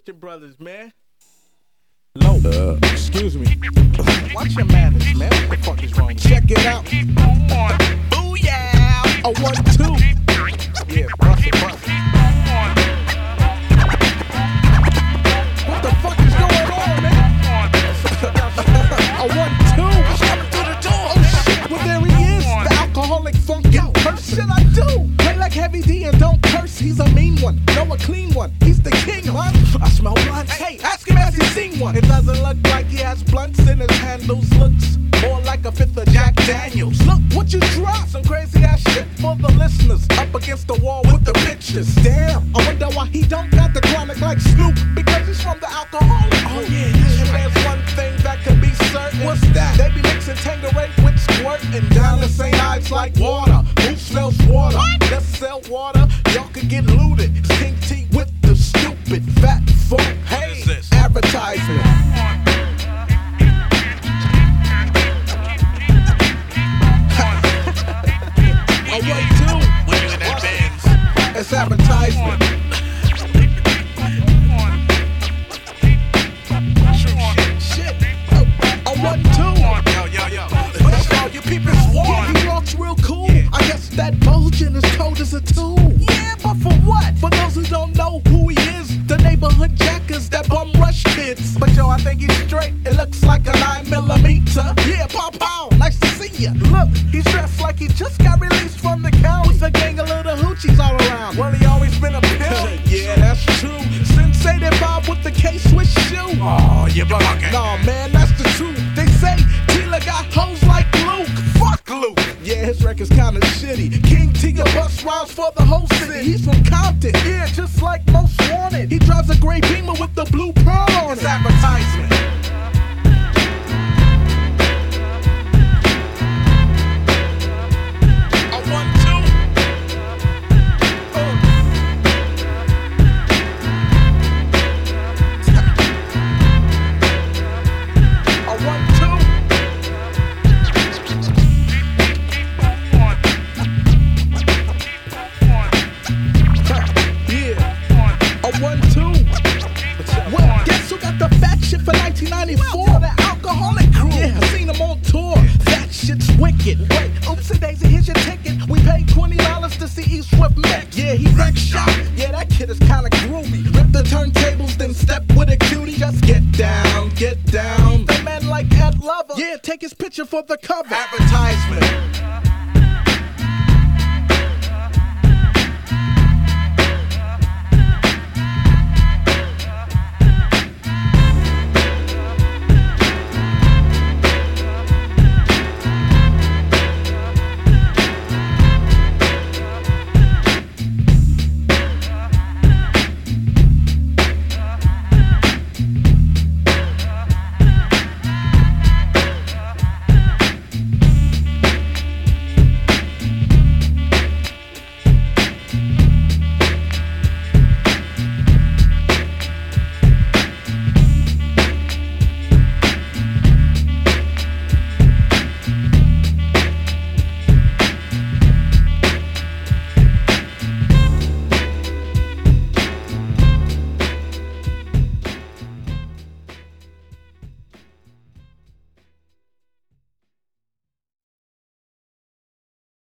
Christian brothers, man. Low, excuse me. Watch your manners, man. What the fuck is wrong? Check it out. Booyah! A 1-2. Yeah, bust it. What the fuck is going on, man? A 1-2. What's coming through the door? Oh shit, well there he is. The alcoholic funk. Yo, what should I do? Play like Heavy D and don't curse. He's a mean one. No, a clean one. He's the king, man. I smell blunts. Hey, ask him has he seen one. It doesn't look like he has blunts in his handles. Looks more like a fifth of Jack Daniels. Look what you dropped. Some crazy ass shit for the listeners. Up against the wall with the pictures. Damn, I wonder why he don't got the chronic like Snoop. Because he's from the alcoholic group. Oh yeah, and there's one thing that can be certain. What's that? They be mixing Tanqueray with squirt. And down the St. Ives like water. Who smells water? What? Let's sell water. Y'all can get looted. King T with the stupid fat funk. Hey, advertisement. A 1-2. When you in that Benz. It's advertisement. Shit. A 1-2. Yo. But y'all, you people swarm. He walks real cool. I guess that bulge in his coat is a tool. Yeah, but for what? For those who don't know who he is, the neighborhood jackers that bum rush kids. But yo, I think he's straight. It looks like a 9mm. Yeah, pow, nice to see ya. Look, he's dressed like he just got released from the county. With a gang of little hoochies all around. Well, he always been a pimp. Yeah, that's true. Sensei that Bob with the K-Swiss shoe. Oh, you bugging. Nah, man, that's the truth. They say Tila got hoes like Luke. Fuck Luke. Yeah, his record's kinda shitty. King T a bus rides for the whole city. He's from Compton. Yeah, just like Most Wanted. He drives a gray Beamer with the blue pearl on it. It's advertisement. A 1-2. A 1-2. A 1-2. Well, guess who got the fat shit for 1994? The alcoholic crew. Yeah, I seen them on tour. That shit's wicked. Wait, oopsie daisy, here's your ticket. We paid $20 to see East Swift Mix. Yeah, he wrecked shop. Yeah, that kid is kinda groovy. Rip the turntables, then step with a cutie. Just get down. The man like Ed Lover. Yeah, take his picture for the cover. Advertisement.